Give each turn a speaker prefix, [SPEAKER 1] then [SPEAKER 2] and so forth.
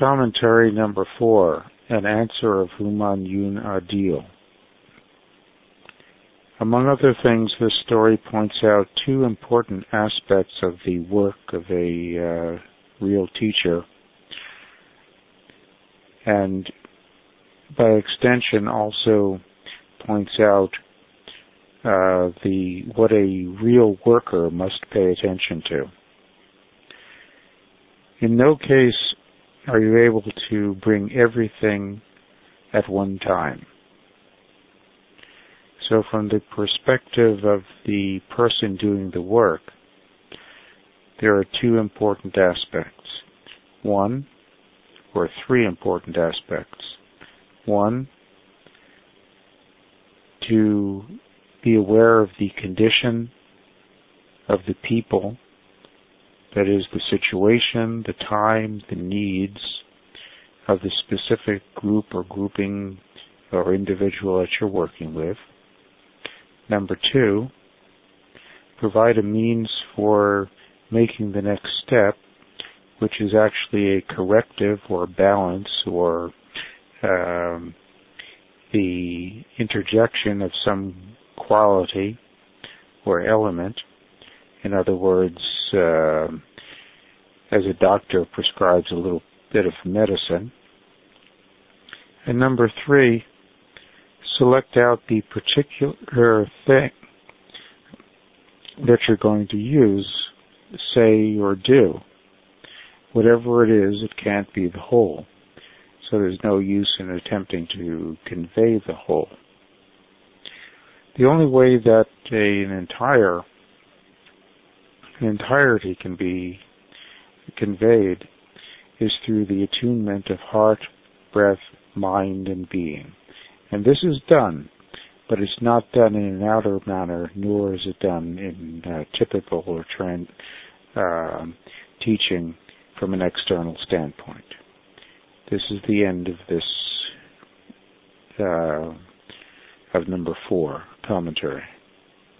[SPEAKER 1] Commentary number 4, an answer of Humayun Adil. Among other things, this story points out two important aspects of the work of a real teacher, and by extension also points out what a real worker must pay attention to. In no case are you able to bring everything at one time. So from the perspective of the person doing the work, there are two important aspects. Three important aspects. One, to be aware of the condition of the people, that is, the situation, the time, the needs of the specific group or grouping or individual that you're working with. Number 2, provide a means for making the next step, which is actually a corrective or balance or the interjection of some quality or element. In other words, as a doctor prescribes a little bit of medicine. And number 3, select out the particular thing that you're going to use, say, or do. Whatever it is, it can't be the whole. So there's no use in attempting to convey the whole. The only way that an entirety can be conveyed is through the attunement of heart, breath, mind, and being. And this is done, but it's not done in an outer manner, nor is it done in typical or teaching from an external standpoint. This is the end of this, of number 4, commentary.